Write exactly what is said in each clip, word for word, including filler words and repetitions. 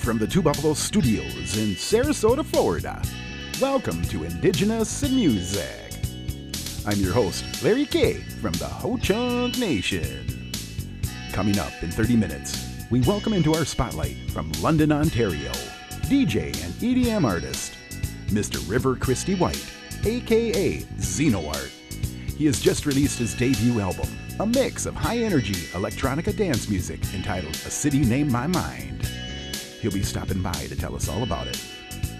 from the Two Buffalo Studios in Sarasota, Florida. Welcome to Indigenous in Music. I'm your host, Larry K. from the Ho-Chunk Nation. Coming up in thirty minutes, we welcome into our spotlight from London, Ontario, D J and E D M artist, Mister River Christy White, aka Xenoart. He has just released his debut album, a mix of high-energy electronica dance music entitled A City Named My Mind. He'll be stopping by to tell us all about it.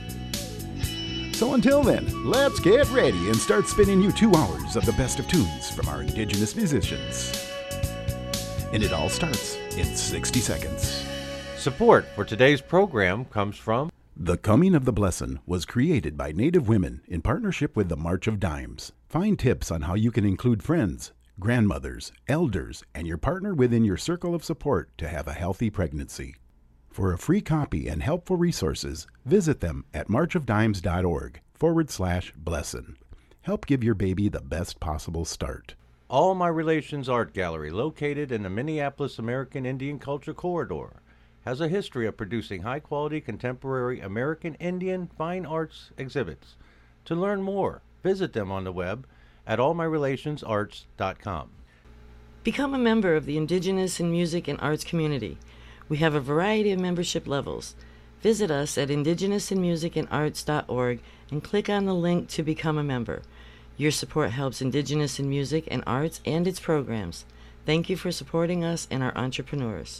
So until then, let's get ready and start spinning you two hours of the best of tunes from our Indigenous musicians. And it all starts in sixty seconds. Support for today's program comes from The Coming of the Blessin' was created by Native women in partnership with the March of Dimes. Find tips on how you can include friends, grandmothers, elders, and your partner within your circle of support to have a healthy pregnancy. For a free copy and helpful resources, visit them at marchofdimes.org forward slash blessin'. Help give your baby the best possible start. All My Relations Art Gallery, located in the Minneapolis American Indian Culture Corridor, has a history of producing high-quality contemporary American Indian fine arts exhibits. To learn more, visit them on the web at all my relations arts dot com. Become a member of the Indigenous in Music and Arts community. We have a variety of membership levels. Visit us at indigenous in music and arts dot org and click on the link to become a member. Your support helps Indigenous in Music and Arts and its programs. Thank you for supporting us and our entrepreneurs.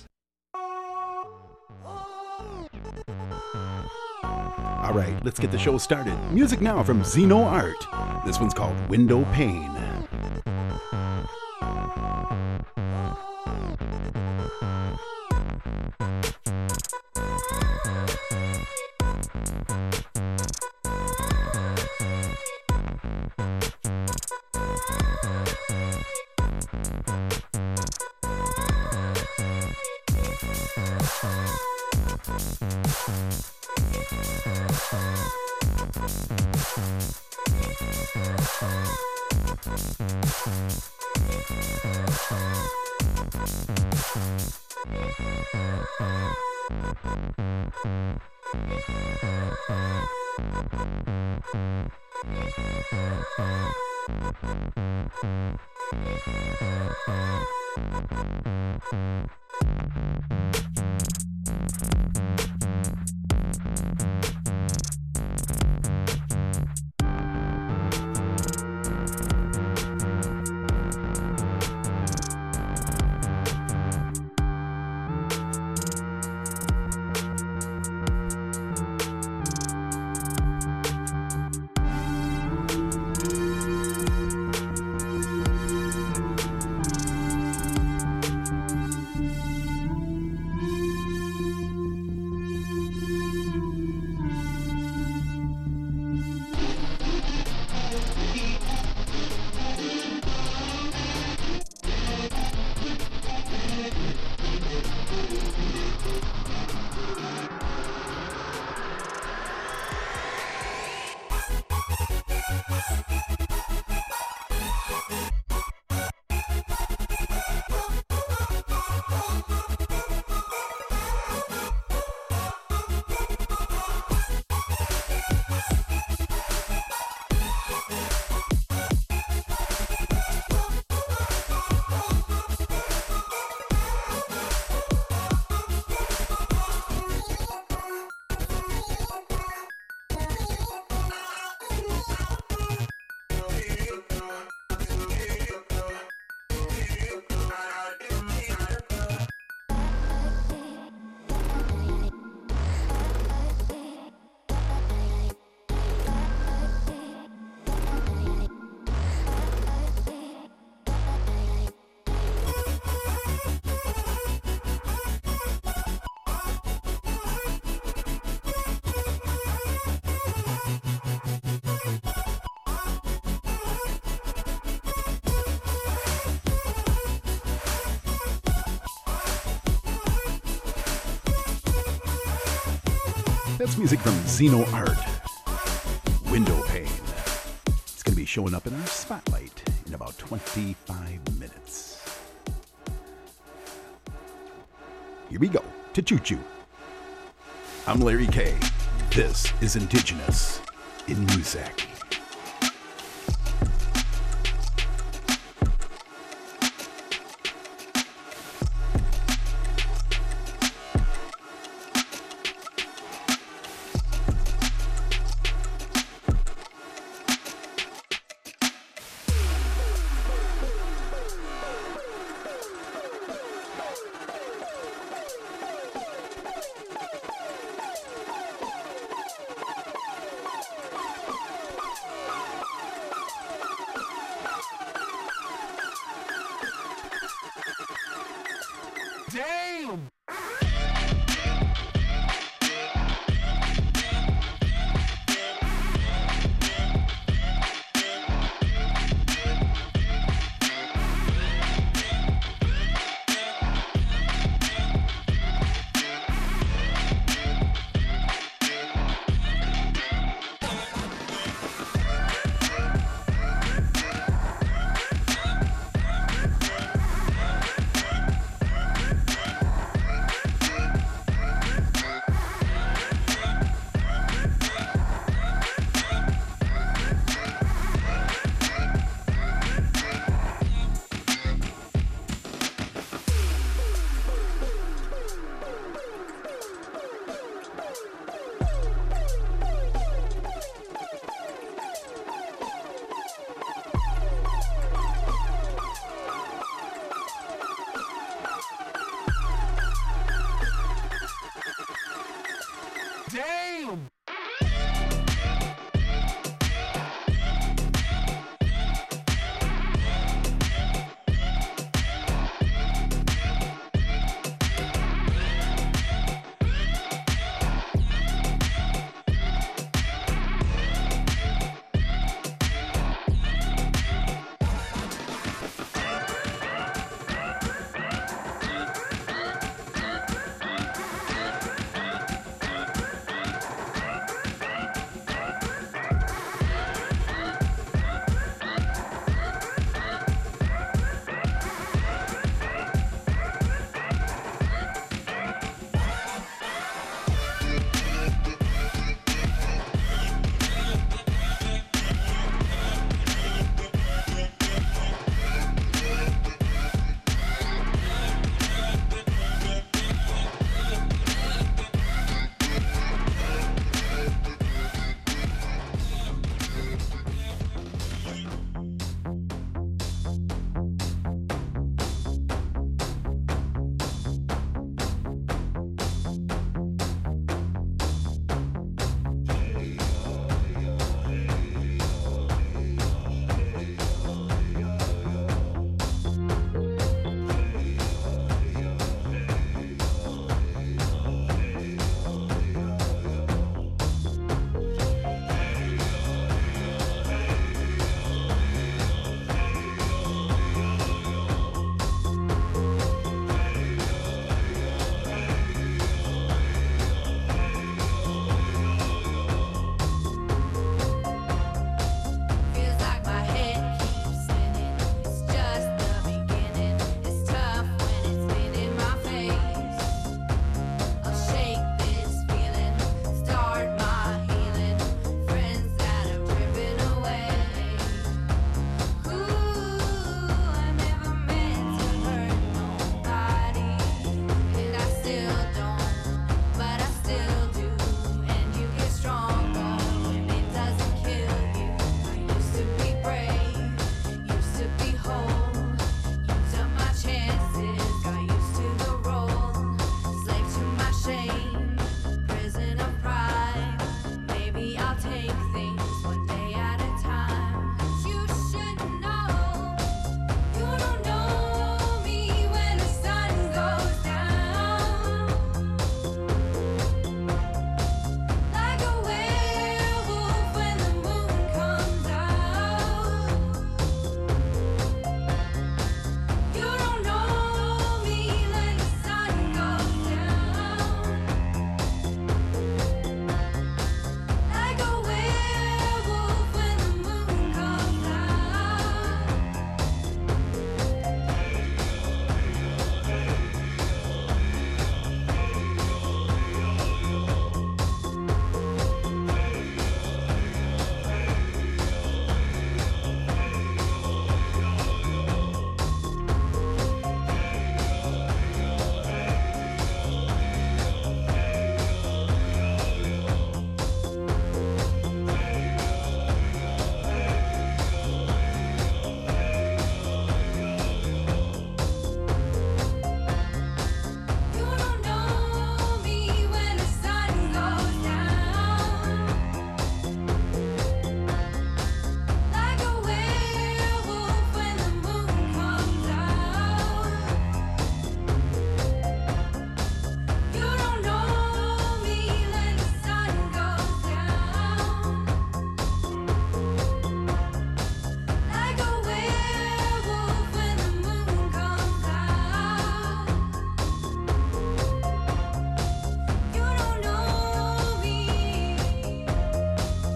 All right, let's get the show started. Music now from Xenoart. This one's called Window Pane. That's music from Xenoart. Window Pane. It's going to be showing up in our spotlight in about twenty-five minutes. Here we go to Choo Choo. I'm Larry K. This is Indigenous in Music.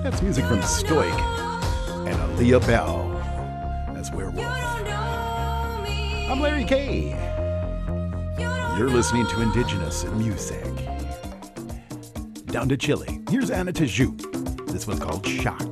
That's music from Stoic and Aaliyah Bell. That's Werewolf. I'm Larry K. You're listening to Indigenous Music. Down to Chile. Here's Anna Tiju. This one's called Shock.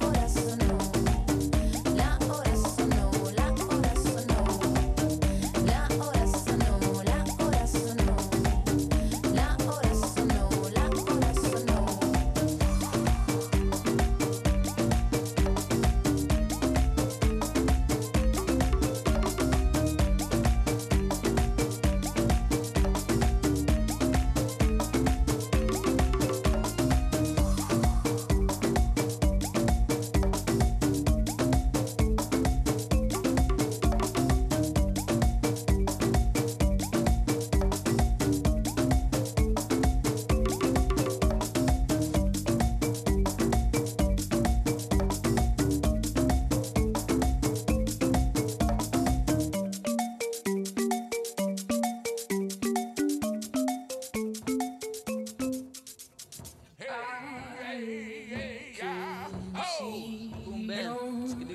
La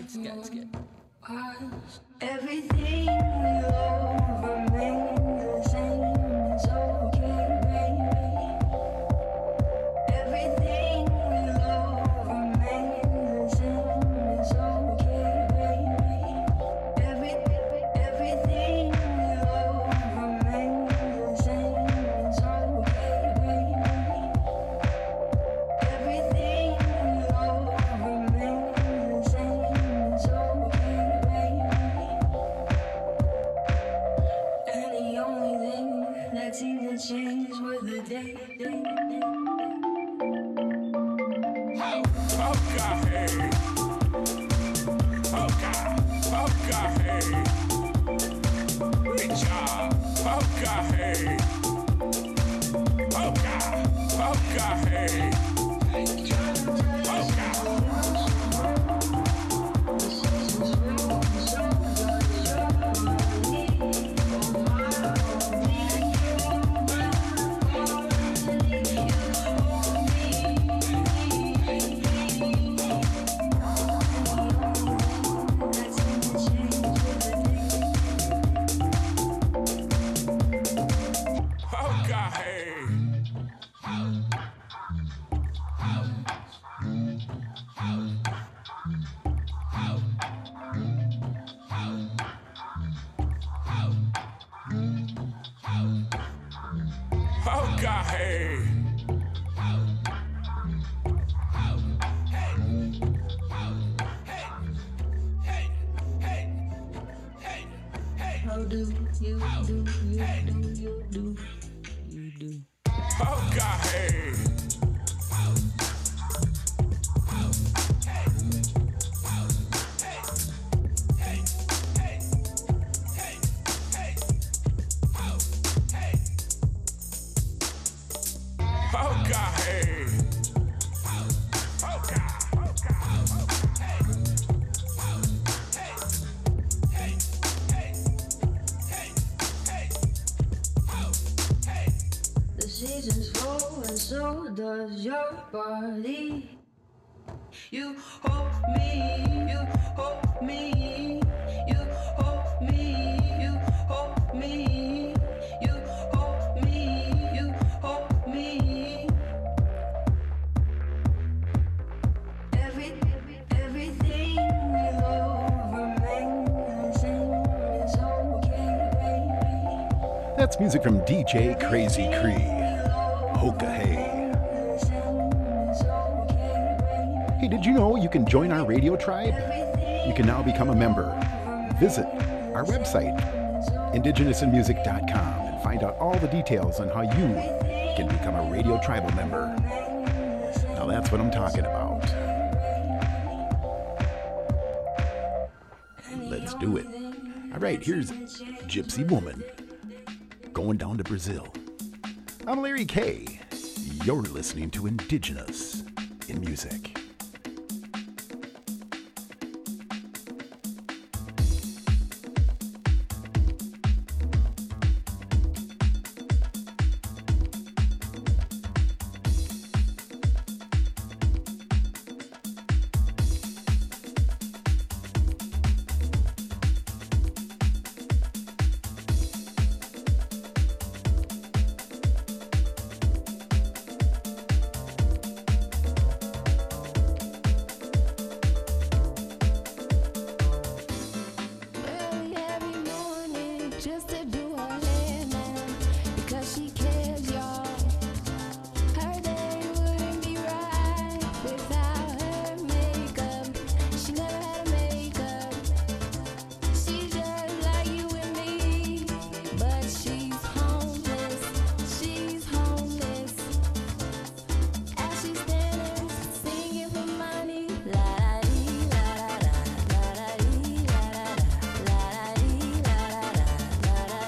It's good, it's good. Everything will remain the same. It's okay, baby. Everything will remain the same. It's okay, baby. Every, everything will remain the same. It's okay, baby. Everything will remain the same. It's okay, baby. And the only thing that seemed to change was the day. How do you do, you do, you do, you do. Okay. The seasons roll and so does your body. You hold me, you hold me, you hold me, you hold me, you hold me, you hold me. Every, everything will remain the same. It's okay, baby. That's music from D J Crazy Cree. Hoka Hey. Hey, did you know you can join our radio tribe? You can now become a member. Visit our website, indigenous in music dot com, and find out all the details on how you can become a radio tribal member. Now that's what I'm talking about. Let's do it. All right, here's Gypsy Woman, going down to Brazil. I'm Larry K. You're listening to Indigenous in Music. Early every morning, just to do her hair now, because she cares, y'all. Her day wouldn't be right without her makeup. She never had a makeup. She's just like you and me, but she's homeless. She's homeless. As she's standing, singing for money, la da dee, la da da, la da dee, la da da, la da dee, la da da, la da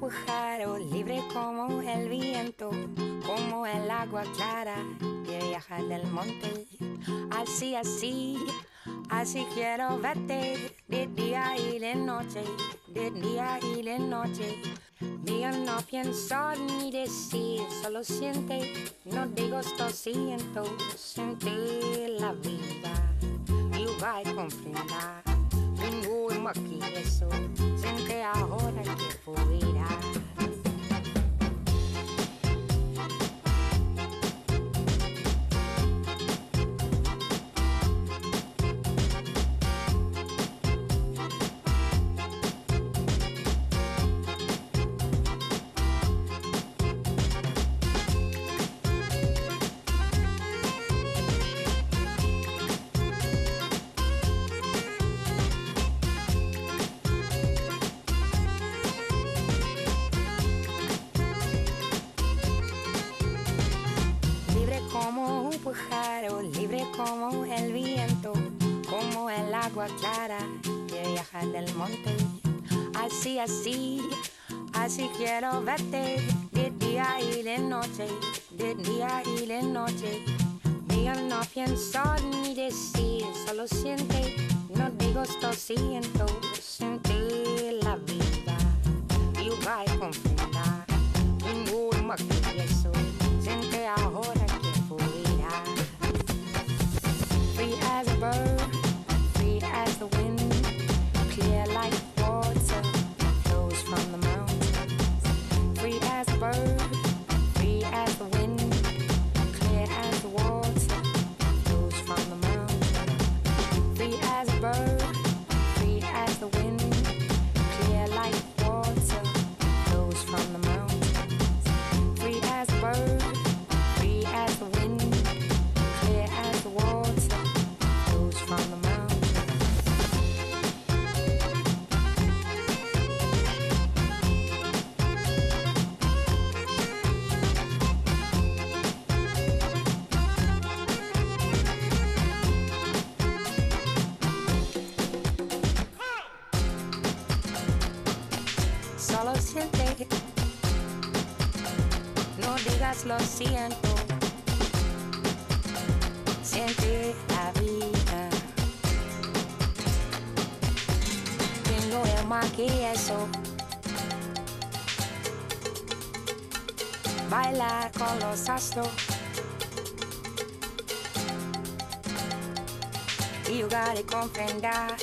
pájaro libre como el viento, como el agua clara que viaja del monte. Así, así, así quiero verte de día y de noche, de día y de noche. Diga no pienso ni decir, solo siente, no digo esto siento, sentir la vida y va a comprender. Tengo aquí eso, siente ahora que fuera. Libre como el viento, como el agua clara que viaja del monte. Así, así, así quiero verte de día y de noche, de día y de noche. Diga no pienso ni decir, solo siente, no digo esto siento, sentir la vida y va a comprender. Tengo aquí eso, siente ahora que fuera. Free as a bird, free as the wind, clear like water, flows from the mountains. Free as a bird, free as the wind, clear as the water, flows from the mountains. Free as a bird, free as the wind, clear like water, flows from the mountains. Free as a bird, free as the wind, clear as the water, flows from the mountains. Solo siente, no digas lo siento. Siente la vida. Tengo el más que eso. Bailar con los astros y jugar y comprender.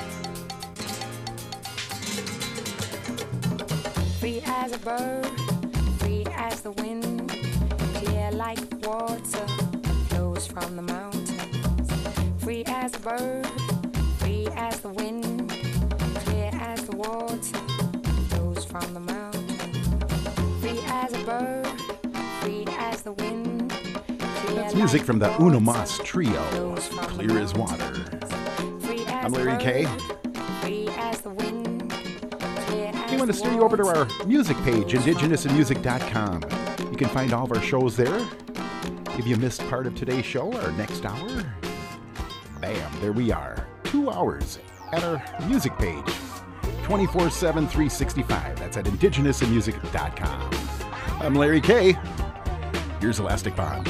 Free as a bird, free as the wind, clear like water, flows from the mountains. Free as a bird, free as the wind, clear as the water, flows from the mountains. Free as a bird, free as the wind, clear That's music like from the water, Uno Mas Trio, flows from the Clear as Water. mountains. Free as I'm a Larry K. bird, free as the wind, clear as We want to the steer you over to water, our music page, indigenous in music dot com. You can find all of our shows there. If you missed part of today's show, our next hour, bam, there we are. Two hours at our music page. twenty-four seven, three sixty-five. That's at indigenous in music dot com. I'm Larry K. Here's Elastic Bond.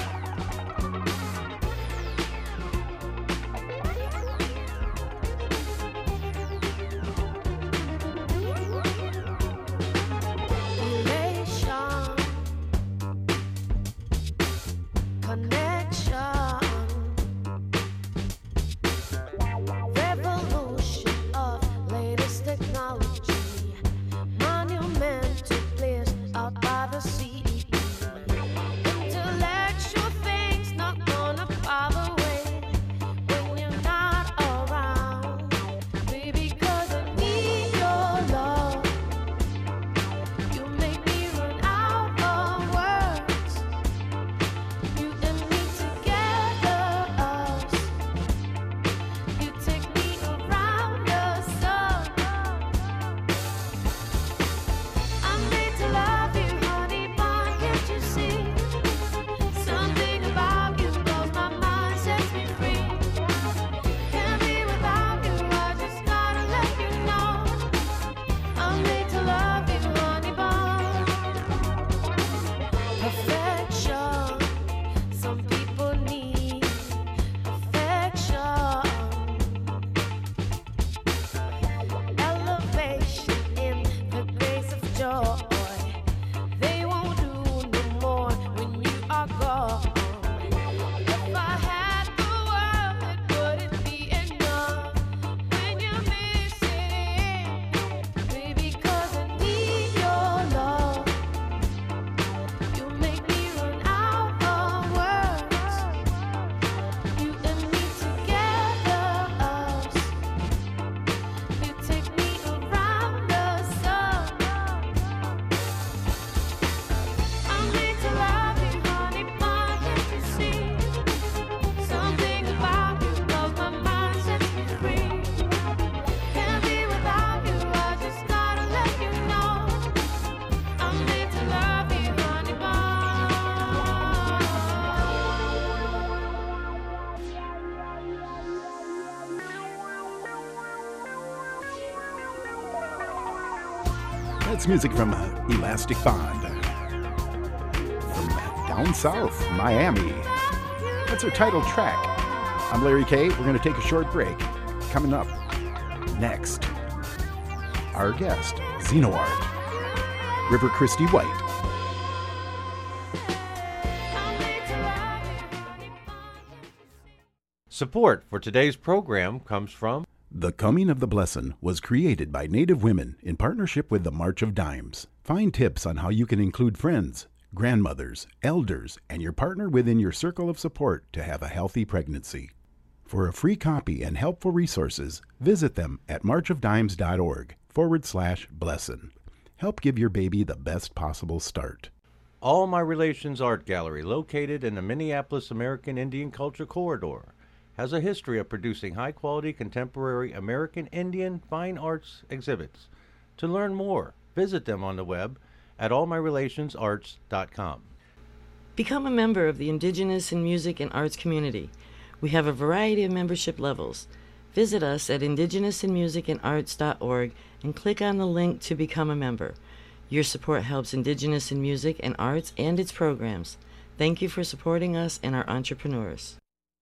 Relation, connection, revolution of latest technology, monumental place out by the sea, intellectual That's music from uh, Elastic Bond. From down south, Miami. That's her title track. I'm Larry K. We're going to take a short break. Coming up next, our guest, Xenoart, River Christie White. Support for today's program comes from The Coming of the Blessin' was created by Native women in partnership with the March of Dimes. Find tips on how you can include friends, grandmothers, elders, and your partner within your circle of support to have a healthy pregnancy. For a free copy and helpful resources, visit them at marchofdimes.org forward slash blessin'. Help give your baby the best possible start. All My Relations Art Gallery, located in the Minneapolis American Indian Culture Corridor, has a history of producing high-quality contemporary American Indian fine arts exhibits. To learn more, visit them on the web at all my relations arts dot com. Become a member of the Indigenous in Music and Arts community. We have a variety of membership levels. Visit us at indigenous in music and arts dot org and click on the link to become a member. Your support helps Indigenous in Music and Arts and its programs. Thank you for supporting us and our entrepreneurs.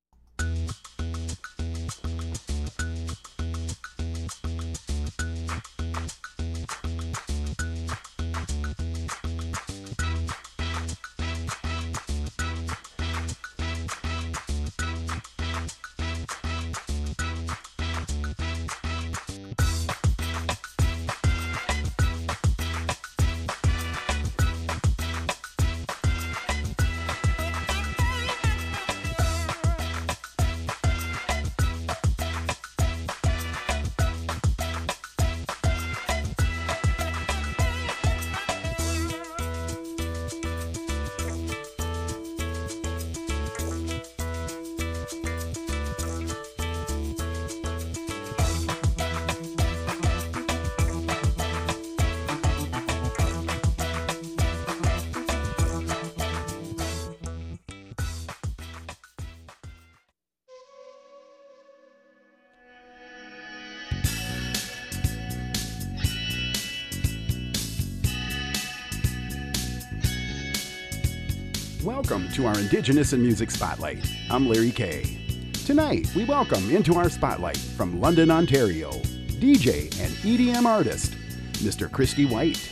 Welcome to our Indigenous in Music Spotlight. I'm Larry K. Tonight, we welcome into our spotlight from London, Ontario, D J and E D M artist, Mister Christie White,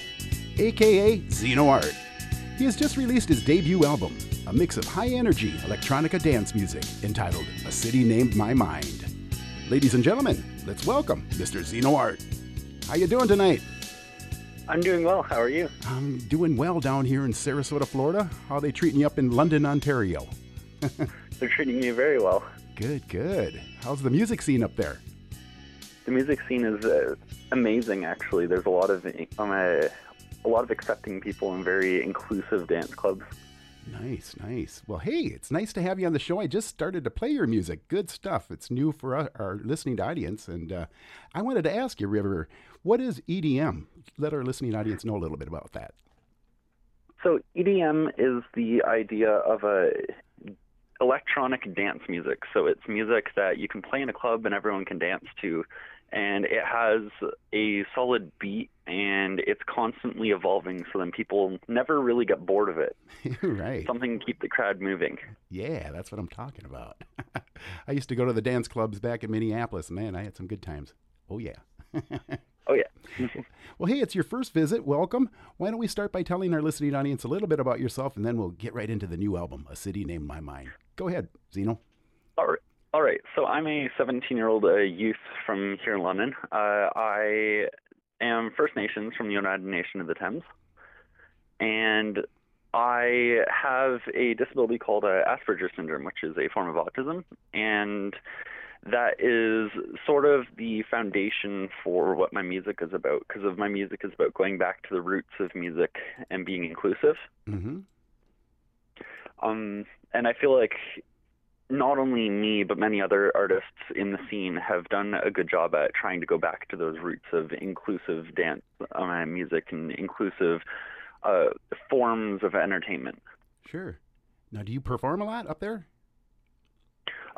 aka Xenoart. He has just released his debut album, a mix of high-energy electronica dance music entitled A City Named My Mind. Ladies and gentlemen, let's welcome Mister Xenoart. How you doing tonight? I'm doing well. How are you? I'm doing well down here in Sarasota, Florida. How are they treating you up in London, Ontario? They're treating me very well. Good, good. How's the music scene up there? The music scene is uh, amazing, actually. There's a lot of um, a, a lot of accepting people and very inclusive dance clubs. Nice, nice. Well, hey, it's nice to have you on the show. I just started to play your music. Good stuff. It's new for our, our listening audience. And uh, I wanted to ask you, River, what is E D M? Let our listening audience know a little bit about that. So E D M is the idea of a electronic dance music. So it's music that you can play in a club and everyone can dance to. And it has a solid beat, and it's constantly evolving, so then people never really get bored of it. Right. Something to keep the crowd moving. Yeah, that's what I'm talking about. I used to go to the dance clubs back in Minneapolis. Man, I had some good times. Oh, yeah. Oh, yeah. Well, hey, it's your first visit. Welcome. Why don't we start by telling our listening audience a little bit about yourself, and then we'll get right into the new album, A City Named My Mind. Go ahead, Zeno. All right. All right, so I'm a seventeen-year-old uh, youth from here in London. Uh, I am First Nations from the United Nation of the Thames, and I have a disability called uh, Asperger's syndrome, which is a form of autism, and that is sort of the foundation for what my music is about, because of my music is about going back to the roots of music and being inclusive. Mm-hmm. Um, and I feel like not only me, but many other artists in the scene have done a good job at trying to go back to those roots of inclusive dance uh, music and inclusive uh, forms of entertainment. Sure. Now, do you perform a lot up there?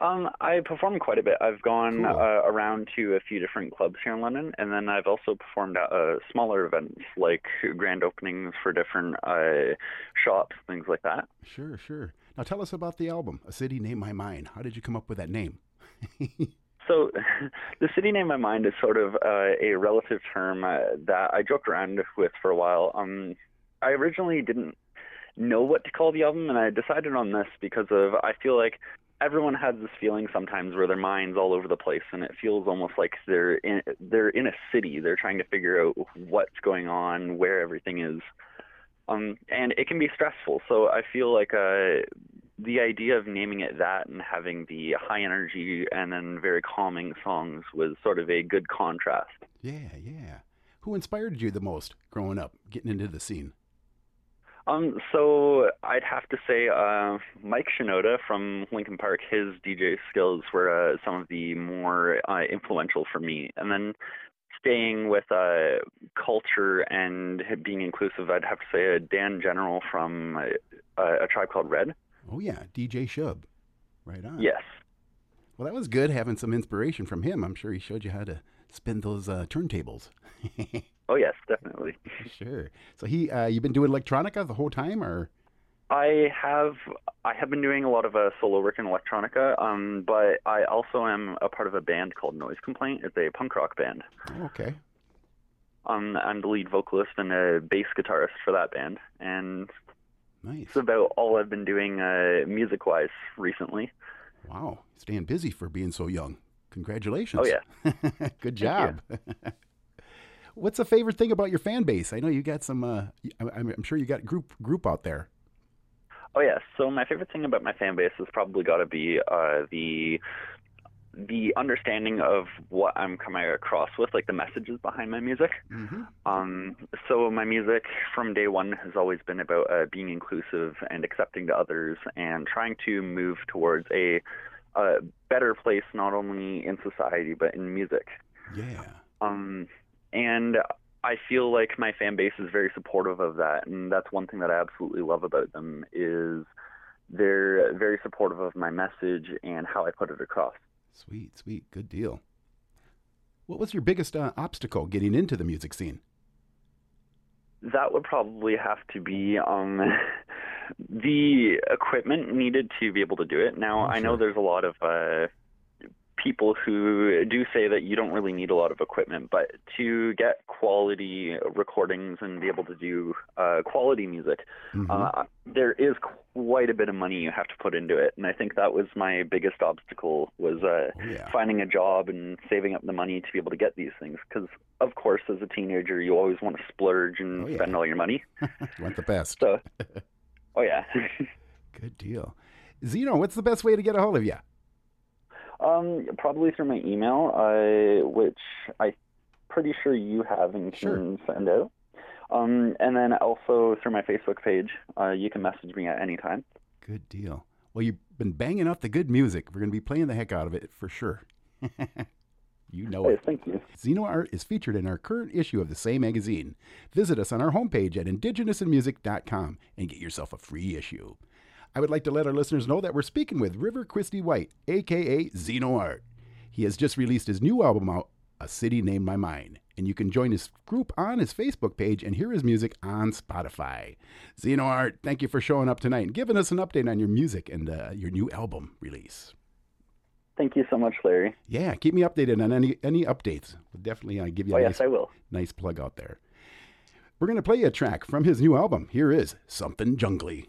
Um, I perform quite a bit. I've gone Cool. uh, around to a few different clubs here in London, and then I've also performed at uh, smaller events like grand openings for different uh, shops, things like that. Sure, sure. Now tell us about the album, A City Named My Mind. How did you come up with that name? So, the city name my mind is sort of uh, a relative term uh, that I joked around with for a while. Um, I originally didn't know what to call the album, and I decided on this because of I feel like everyone has this feeling sometimes where their mind's all over the place, and it feels almost like they're in they're in a city. They're trying to figure out what's going on, where everything is, um, and it can be stressful. So I feel like uh, the idea of naming it that and having the high energy and then very calming songs was sort of a good contrast. Yeah, yeah. Who inspired you the most growing up, getting into the scene? Um, so I'd have to say uh, Mike Shinoda from Linkin Park, his D J skills were uh, some of the more uh, influential for me. And then staying with uh, culture and being inclusive, I'd have to say uh, Dan General from uh, A Tribe Called Red. Oh, yeah, D J Shub. Right on. Yes. Well, that was good having some inspiration from him. I'm sure he showed you how to spin those uh, turntables. Oh, yes, definitely. Sure. So he, uh, you've been doing electronica the whole time, or? I have I have been doing a lot of uh, solo work in electronica, um, but I also am a part of a band called Noise Complaint. It's a punk rock band. Oh, okay. Um, I'm the lead vocalist and a bass guitarist for that band, and Nice. it's about all I've been doing uh, music-wise recently. Wow. Staying busy for being so young. Congratulations. Oh, yeah. Good job. What's the favorite thing about your fan base? I know you got some, uh, I'm, I'm sure you got group group out there. Oh, yeah. So my favorite thing about my fan base has probably got to be uh, the the understanding of what I'm coming across with, like the messages behind my music. Mm-hmm. Um, so my music from day one has always been about uh, being inclusive and accepting to others and trying to move towards a, a better place, not only in society, but in music. Yeah. Um, and I feel like my fan base is very supportive of that. And that's one thing that I absolutely love about them is they're very supportive of my message and how I put it across. Sweet, sweet. Good deal. What was your biggest uh, obstacle getting into the music scene? That would probably have to be um, the equipment needed to be able to do it. Now, Oh, I know sure. there's a lot of uh, people who do say that you don't really need a lot of equipment, but to get quality recordings and be able to do uh, quality music, Mhm. uh, there is quite a bit of money you have to put into it. And I think that was my biggest obstacle was uh, Oh, yeah. finding a job and saving up the money to be able to get these things. Because, of course, as a teenager, you always want to splurge and Oh, yeah. spend all your money. You want the best. So, oh, yeah. Good deal. Zeno, what's the best way to get a hold of you? um, probably through my email, uh, which I'm pretty sure you have and Sure. can send out. Um, and then also through my Facebook page, uh, you can message me at any time. Good deal. Well, you've been banging out the good music. We're going to be playing the heck out of it for sure. You know Hey, it. thank you. Zeno Art is featured in our current issue of the same magazine. Visit us on our homepage at indigenous in music dot com and get yourself a free issue. I would like to let our listeners know that we're speaking with River Christy White, a k a. Zeno Art. He has just released his new album out, A City Named My Mind, and you can join his group on his Facebook page and hear his music on Spotify. Zeno Art, thank you for showing up tonight and giving us an update on your music and uh, your new album release. Thank you so much, Larry. Yeah, keep me updated on any any updates. We'll definitely uh, give you a Oh, nice, yes, I will. nice plug out there. We're going to play a track from his new album. Here is Something Jungly.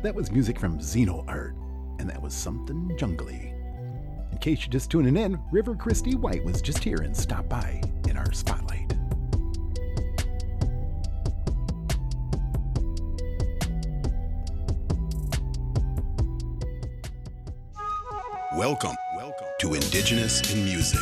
That was music from Xeno Art, and that was something jungly. In case you're just tuning in, River Christy White was just here and stopped by in our spotlight. Welcome, welcome to Indigenous in Music.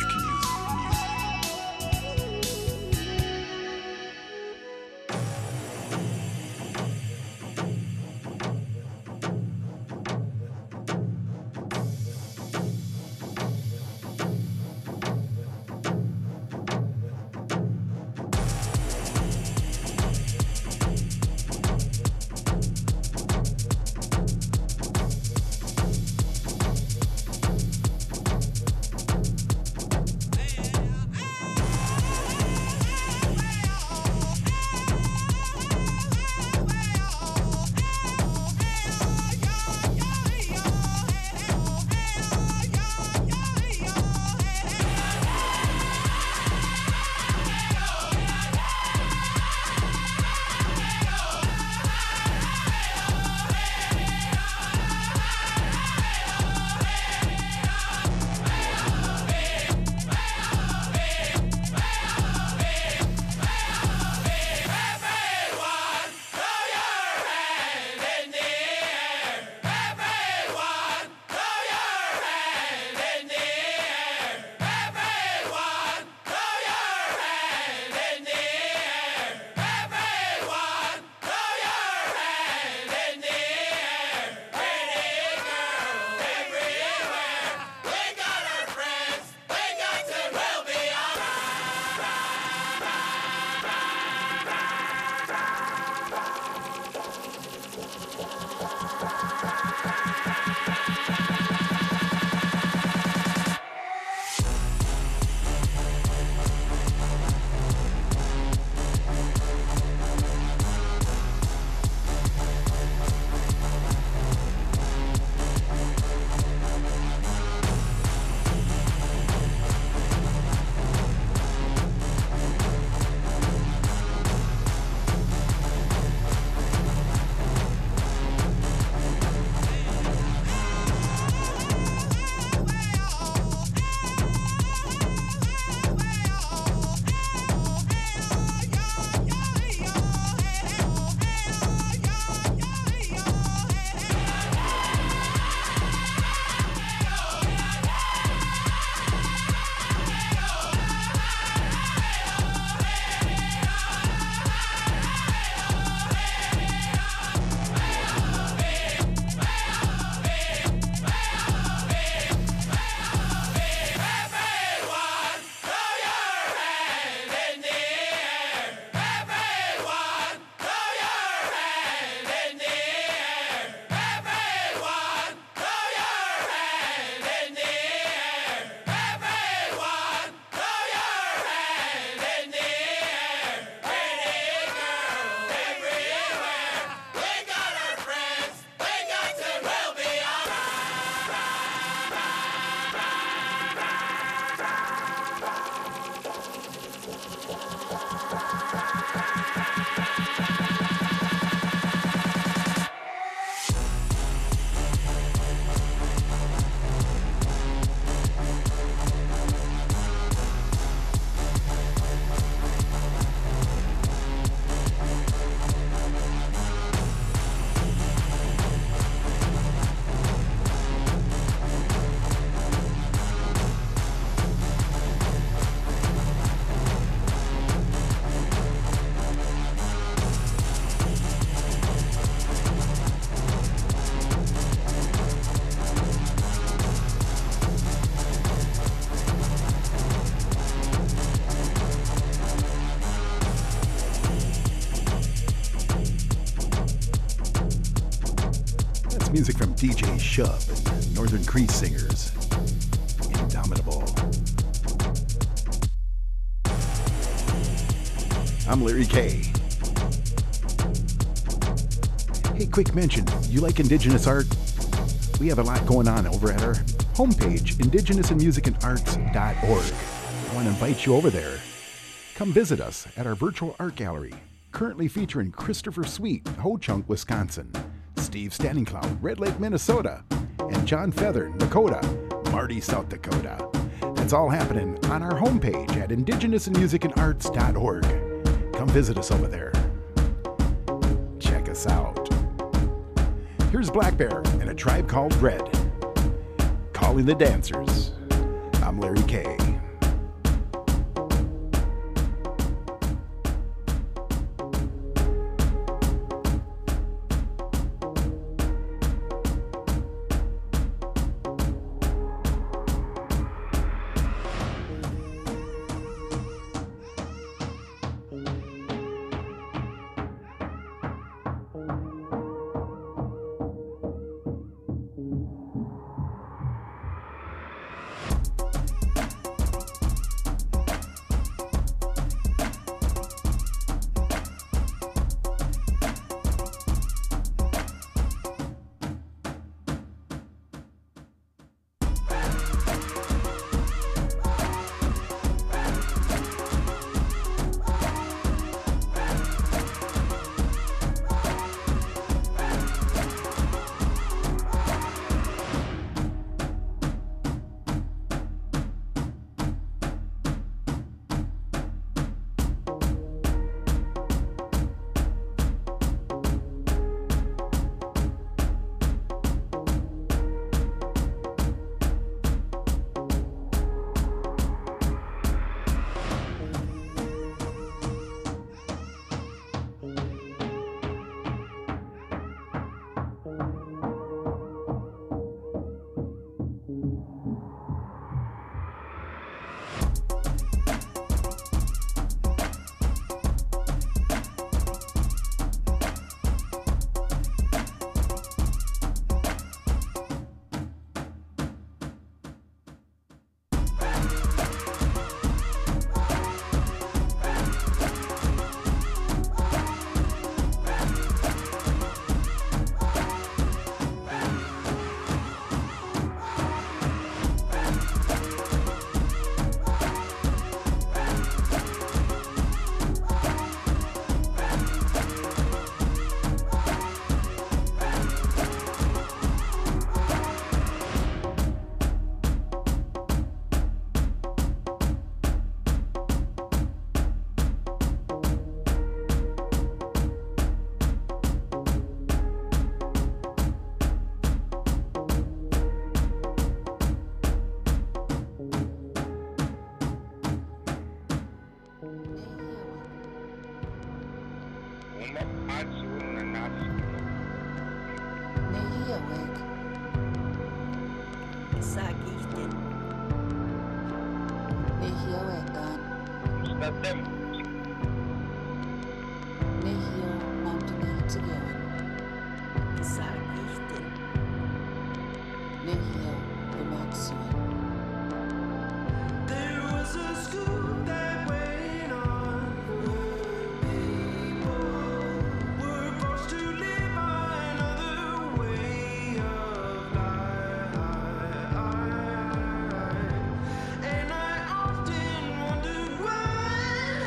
Music from D J Shub and Northern Cree Singers. Indomitable. I'm Larry K. Hey, quick mention, you like Indigenous art? We have a lot going on over at our homepage, indigenous in music and arts dot org. I want to invite you over there. Come visit us at our virtual art gallery, currently featuring Christopher Sweet, Ho Chunk, Wisconsin. Steve Standing Cloud, Red Lake, Minnesota, and John Feather, Dakota, Marty, South Dakota. That's all happening on our homepage at indigenous in music and arts dot org. Come visit us over there. Check us out. Here's Black Bear and A Tribe Called Red. Calling the Dancers. I'm Larry K. And I often wonder why.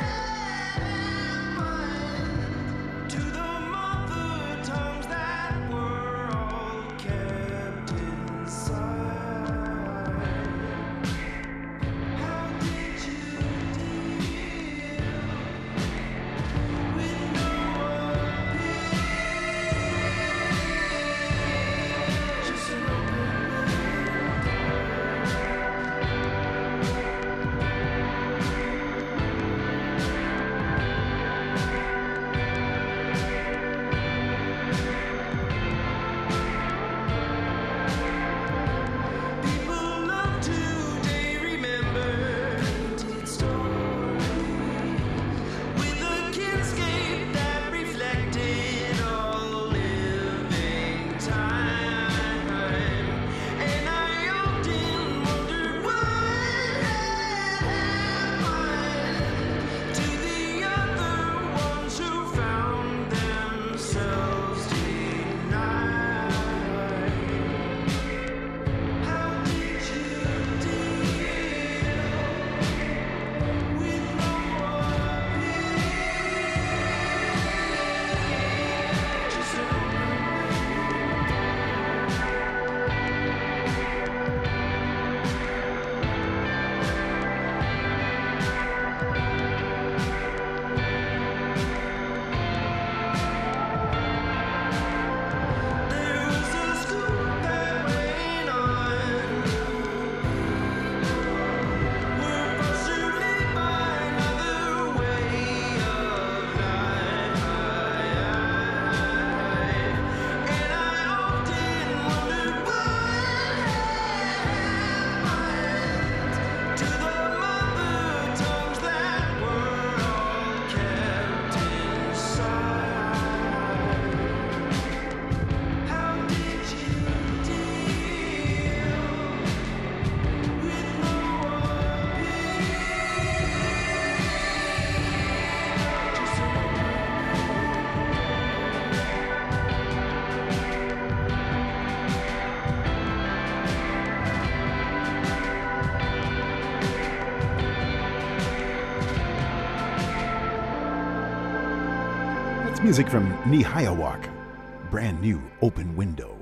That's music from Nihayawak, brand new Open Window.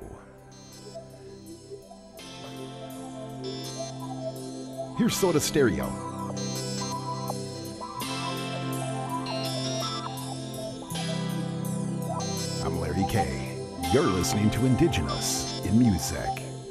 Here's Soda Stereo. I'm Larry K. You're listening to Indigenous in Music.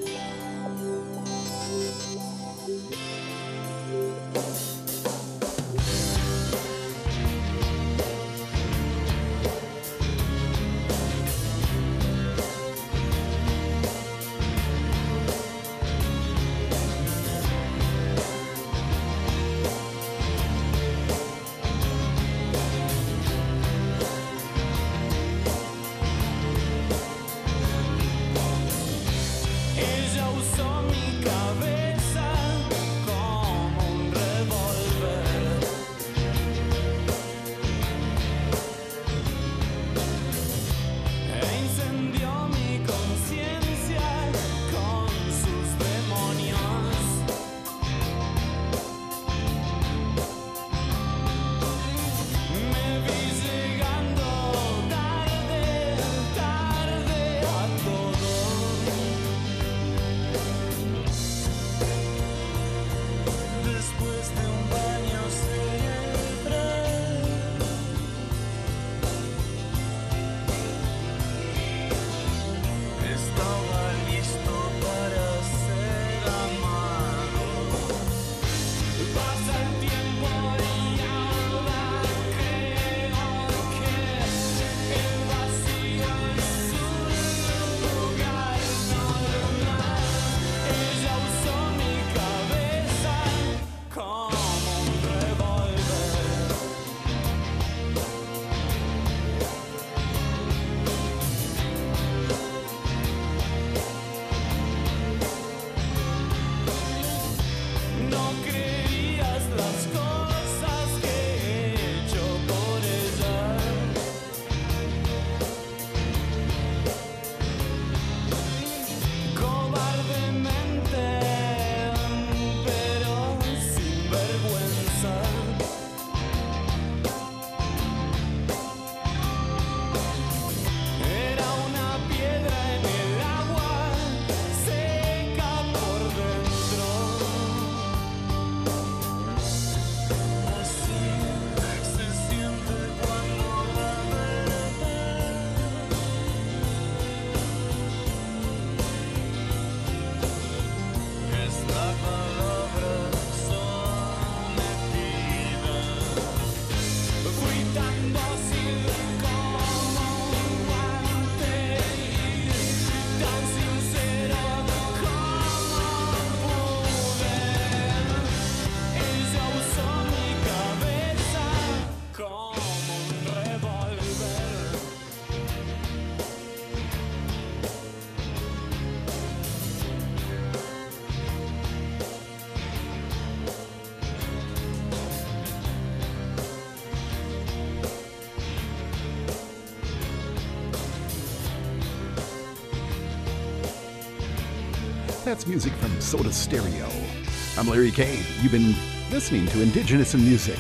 That's music from Soda Stereo. I'm Larry K. You've been listening to Indigenous in Music.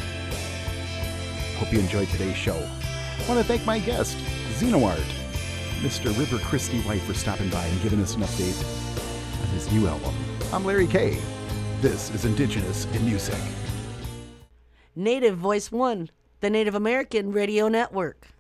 Hope you enjoyed today's show. I want to thank my guest, Xenoart, Mister River Christie White, for stopping by and giving us an update on his new album. I'm Larry K. This is Indigenous in Music. Native Voice One, the Native American Radio Network.